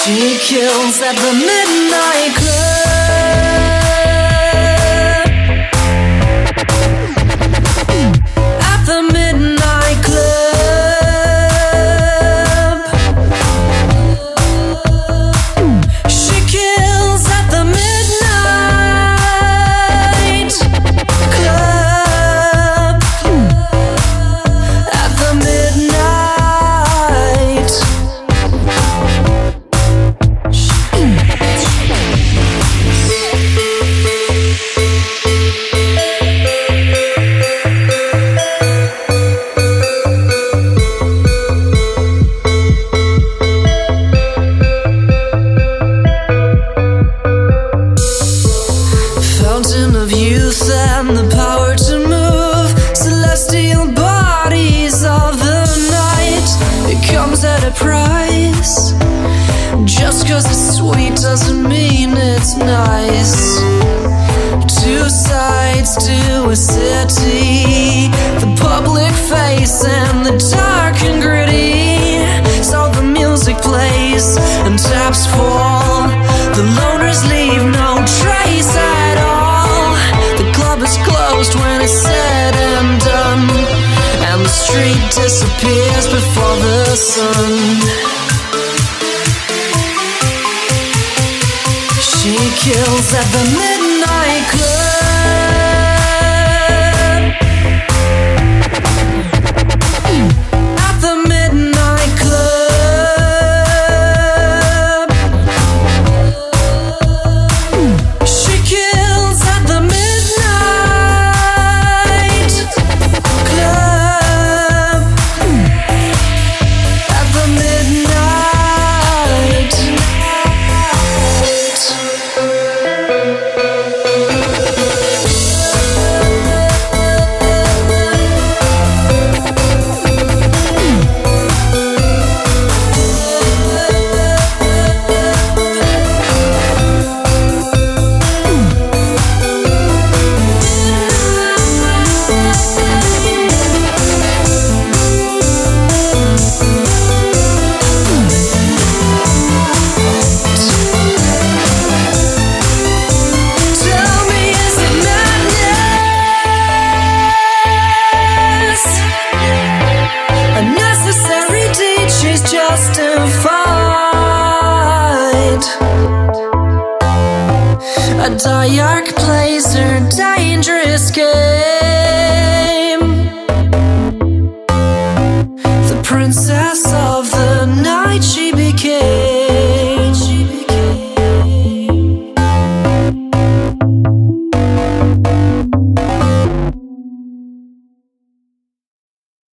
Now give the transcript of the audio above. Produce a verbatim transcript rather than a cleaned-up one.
She kills at the midnight club. At the midnight club. She kills at the midnight club. At the midnight. Fountain of youth and the power to move, celestial bodies of the night. It comes at a price. Just 'cause it's sweet doesn't mean it's nice. Two sides to a city, the public face and the dark and gritty. So the music plays and taps fall. The loners leave no trace at all. The club is closed when it's said and done, and the street disappears before the sun. She kills at the midnight club. At the midnight club. She kills at the midnight club. At the midnight. Justified. A dark plays her dangerous game. The princess of the night she became.